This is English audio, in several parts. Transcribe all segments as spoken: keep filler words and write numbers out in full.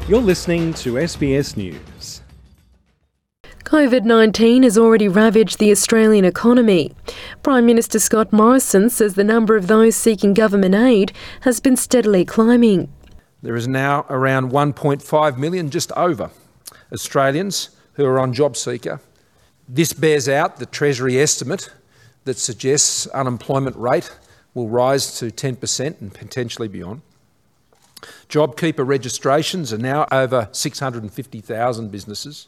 You're listening to S B S News. COVID nineteen has already ravaged the Australian economy. Prime Minister Scott Morrison says the number of those seeking government aid has been steadily climbing. There is now around one point five million, just over, Australians who are on JobSeeker. This bears out the Treasury estimate that suggests unemployment rate will rise to ten percent and potentially beyond. JobKeeper registrations are now over six hundred fifty thousand businesses.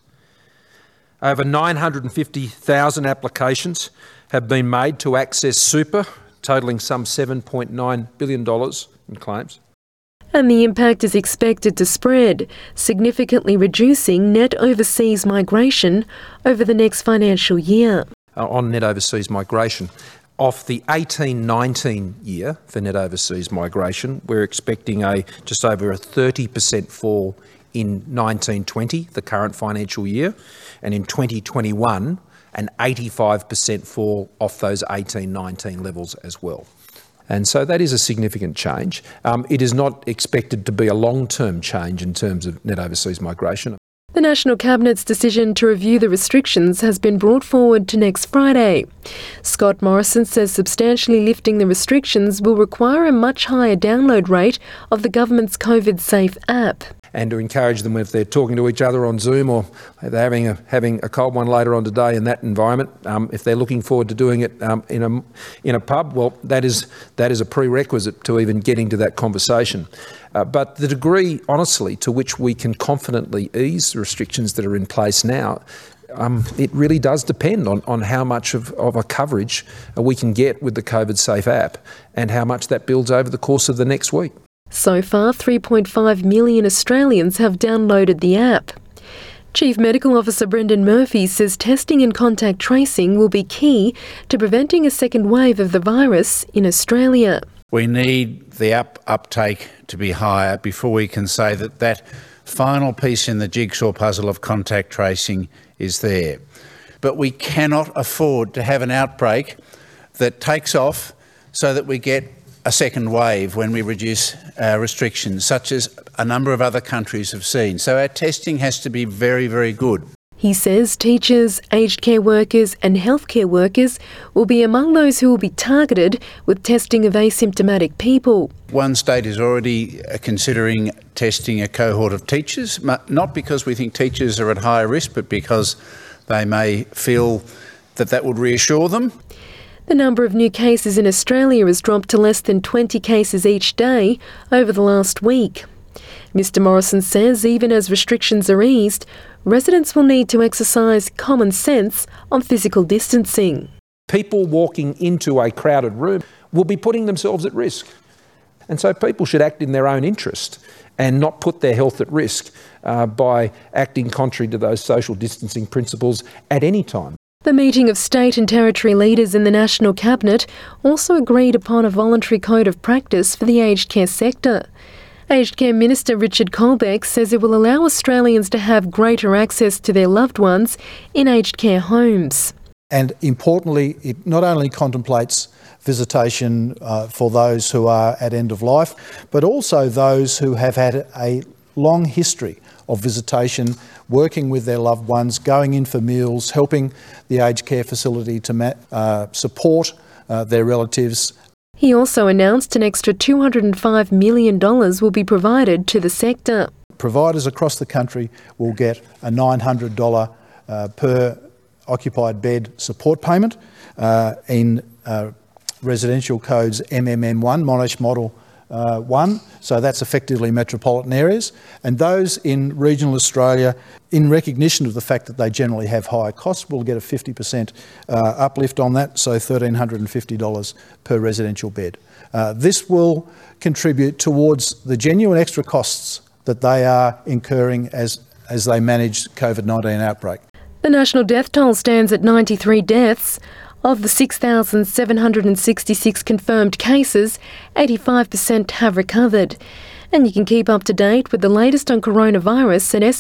Over nine hundred fifty thousand applications have been made to access super, totalling some seven point nine billion dollars in claims. And the impact is expected to spread, significantly reducing net overseas migration over the next financial year. Uh, on net overseas migration, off the eighteen nineteen year for net overseas migration, we're expecting a just over a thirty percent fall in nineteen twenty, the current financial year, and in twenty twenty-one, an eighty-five percent fall off those eighteen nineteen levels as well. And so that is a significant change. Um, it is not expected to be a long-term change in terms of net overseas migration. The National Cabinet's decision to review the restrictions has been brought forward to next Friday. Scott Morrison says substantially lifting the restrictions will require a much higher download rate of the government's COVID Safe app. And to encourage them if they're talking to each other on Zoom or they're having a, having a cold one later on today in that environment, um, if they're looking forward to doing it um, in a in a pub, well, that is that is a prerequisite to even getting to that conversation. Uh, but the degree, honestly, to which we can confidently ease the restrictions that are in place now, um, it really does depend on, on how much of, of a coverage we can get with the COVID Safe app and how much that builds over the course of the next week. So far, three point five million Australians have downloaded the app. Chief Medical Officer Brendan Murphy says testing and contact tracing will be key to preventing a second wave of the virus in Australia. We need the app uptake to be higher before we can say that that final piece in the jigsaw puzzle of contact tracing is there. But we cannot afford to have an outbreak that takes off so that we get a second wave when we reduce uh, restrictions, such as a number of other countries have seen. So our testing has to be very, very good. He says teachers, aged care workers and healthcare workers will be among those who will be targeted with testing of asymptomatic people. One state is already considering testing a cohort of teachers, not because we think teachers are at higher risk, but because they may feel that that would reassure them. The number of new cases in Australia has dropped to less than twenty cases each day over the last week. Mister Morrison says even as restrictions are eased, residents will need to exercise common sense on physical distancing. People walking into a crowded room will be putting themselves at risk. And so people should act in their own interest and not put their health at risk uh, by acting contrary to those social distancing principles at any time. The meeting of state and territory leaders in the National Cabinet also agreed upon a voluntary code of practice for the aged care sector. Aged Care Minister Richard Colbeck says it will allow Australians to have greater access to their loved ones in aged care homes. And importantly, it not only contemplates visitation uh, for those who are at end of life, but also those who have had a long history of visitation, working with their loved ones, going in for meals, helping the aged care facility to ma- uh, support uh, their relatives. He also announced an extra two hundred five million dollars will be provided to the sector. Providers across the country will get a nine hundred dollars uh, per occupied bed support payment uh, in uh, residential codes M M M one, Monash Model uh, one, so that's effectively metropolitan areas, and those in regional Australia, in recognition of the fact that they generally have higher costs, will get a fifty percent uh, uplift on that, so one thousand three hundred fifty dollars per residential bed. Uh, this will contribute towards the genuine extra costs that they are incurring as, as they manage COVID nineteen outbreak. The national death toll stands at ninety-three deaths. Of the six thousand seven hundred sixty-six confirmed cases, eighty-five percent have recovered. And you can keep up to date with the latest on coronavirus at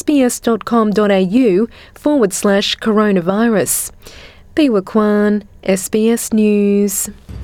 sbs.com.au forward slash coronavirus. Biwa Kwan, S B S News.